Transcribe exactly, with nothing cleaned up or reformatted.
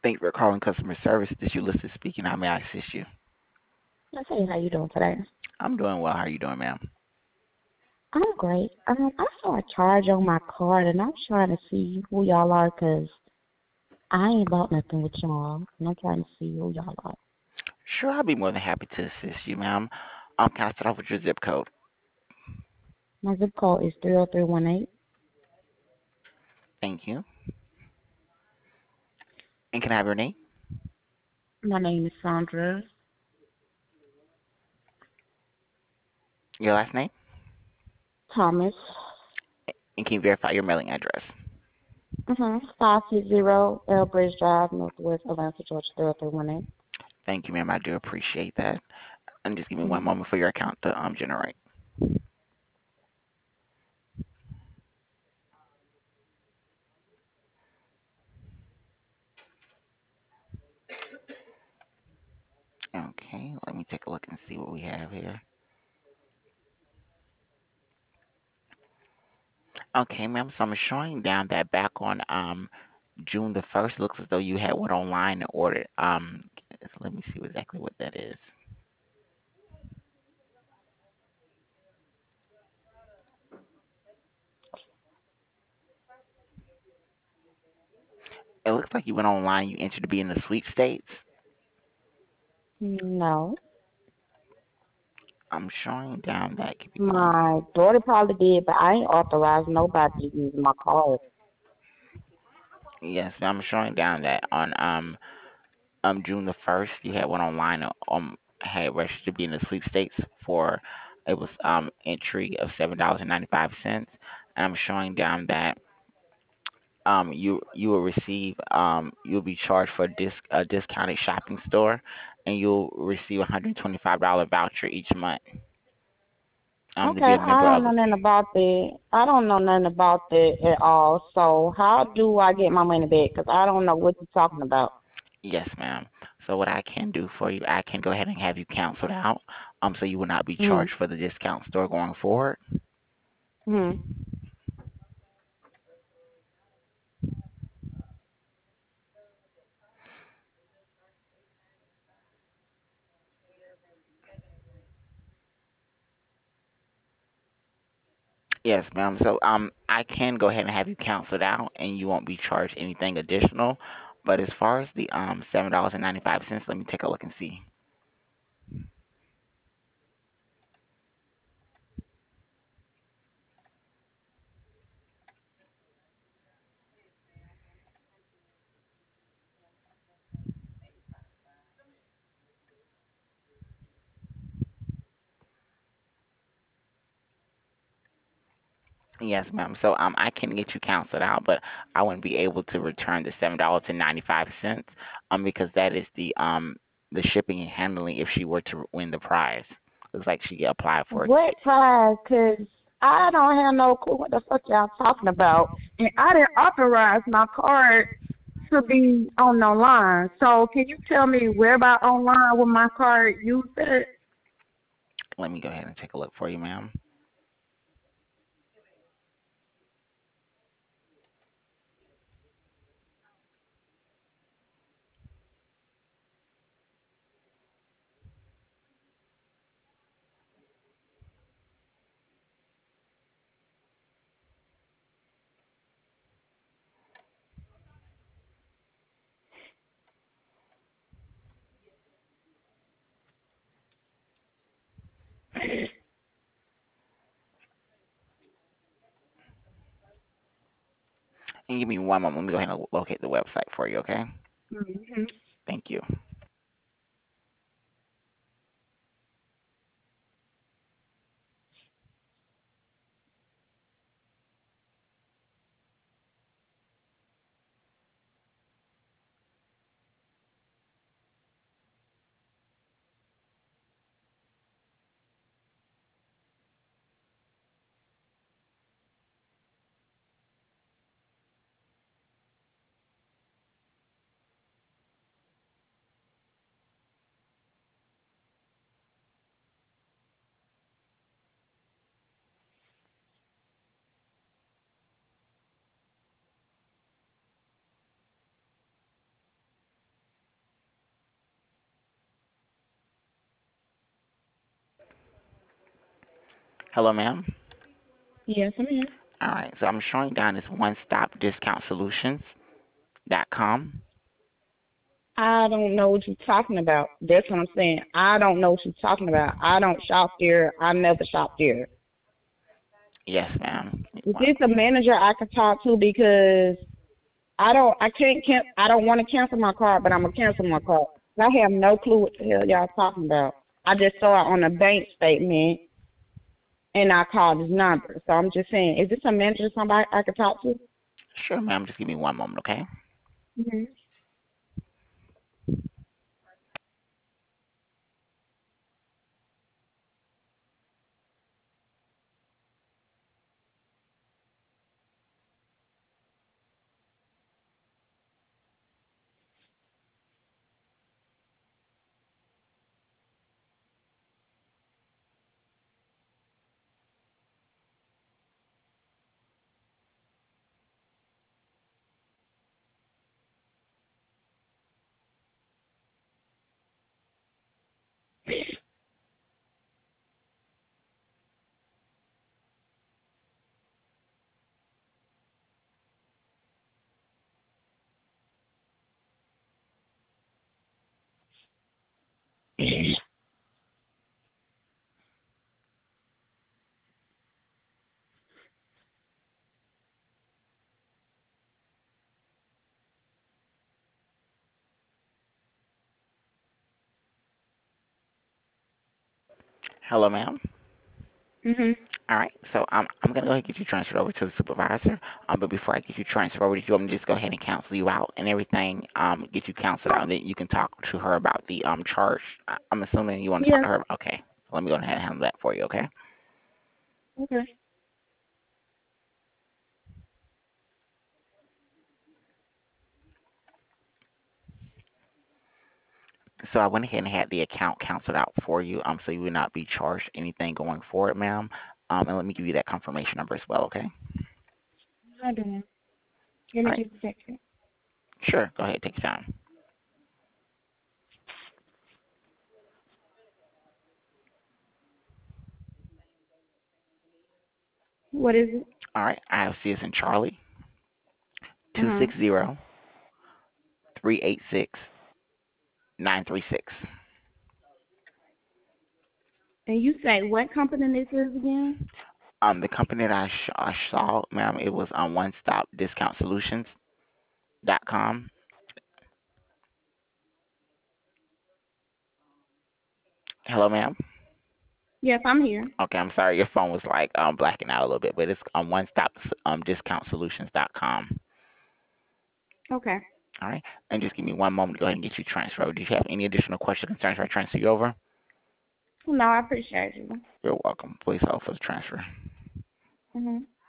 Thank you for calling customer service. This is Ulysses speaking. How may I assist you? Let's see how you doing today. I'm doing well. How are you doing, ma'am? I'm great. Um, I saw a charge on my card, and I'm trying to see who y'all are, cause I ain't bought nothing with y'all, and I'm trying to see who y'all are. Sure, I'll be more than happy to assist you, ma'am. Um, can I start off with your zip code? My zip code is three zero three one eight. Thank you. And can I have your name? My name is Sandra Your last name? Thomas. And can you verify your mailing address? Mm-hmm. five two zero Elbridge Drive, Northwest Atlanta, Georgia three zero three one eight. Thank you, ma'am. I do appreciate that. And just give me one Mm-hmm. moment for your account to um generate. Okay, let me take a look and see what we have here. Okay, ma'am. So I'm showing down that back on um June the first, looks as though you had one online and ordered. Um, so let me see exactly what that is. It looks like you went online. You entered to be in the sweepstakes. No, I'm showing down that. Give me one. my daughter probably did, but I ain't authorized nobody to use my card. Yes, I'm showing down that on um um June the first, you had one online. Um, had registered to be in the sweepstakes for it was um entry of seven dollars and ninety five cents. And I'm showing down that um you you will receive um you'll be charged for a disc a discounted shopping store, and you'll receive a hundred twenty five dollar voucher each month um to Okay, be a I member don't of. know nothing about that. I don't know nothing about that at all. So how do I get my money back? Because I don't know what you're talking about. Yes, ma'am. So what I can do for you, I can go ahead and have you canceled out, um, so you will not be Hmm. charged for the discount store going forward. Hmm. Yes, ma'am. So um, I can go ahead and have you canceled out, and you won't be charged anything additional. But as far as the um seven dollars and ninety five cents, let me take a look and see. Yes, ma'am. So um, I can get you canceled out, but I wouldn't be able to return the seven dollars and ninety five cents, um, because that is the um the shipping and handling if she were to win the prize. Looks like she applied for it. What prize? Because I don't have no clue what the fuck y'all talking about. And I didn't authorize my card to be on the line. So can you tell me where about online with my card used at? Let me go ahead and take a look for you, ma'am. And give me one moment. Let me go ahead and locate the website for you, okay? Mm-hmm. Thank you. Hello, ma'am. Yes, I'm here. All right, so I'm showing down as one stop discount solutions dot com. I don't know what you're talking about. That's what I'm saying. I don't know what you're talking about. I don't shop there. I never shop there. Yes, ma'am. Is this a manager I can talk to? Because I don't, I can't, can I don't want to cancel my card, but I'm gonna cancel my card. I have no clue what the hell y'all talking about. I just saw it on a bank statement, and I called his number. So I'm just saying, is this a manager somebody I could talk to? Sure, ma'am. Just give me one moment, okay? Hmm. Hello, ma'am. Mhm. All right, so um, I'm gonna go ahead and get you transferred over to the supervisor. Um, but before I get you transferred over, do you want me to just go ahead and cancel you out and everything? Um, get you canceled out, and then you can talk to her about the um charge. I- I'm assuming you want to talk Yes. to her. Okay, let me go ahead and handle that for you. Okay. Okay. So I went ahead and had the account canceled out for you. Um, so you would not be charged anything going forward, ma'am. Um, and let me give you that confirmation number as well. Okay. Hold on. Give All me right. just a second. Sure. Go ahead. Take your time. What is it? All right. I have C as in Charlie. Uh Two huh. six zero three eight six nine three six. And you say what company this is again? Um, the company that I, sh- I saw, ma'am, it was on One Stop Discount Solutions dot com. Hello, ma'am. Yes, I'm here. Okay, I'm sorry, your phone was like um blacking out a little bit, but it's on One Stop um Discount Solutions dot com. Okay. All right, and just give me one moment to go ahead and get you transferred. Do you have any additional questions, concerns, or I transfer you over? No, I appreciate you. You're welcome. Please hold for the transfer. Mhm.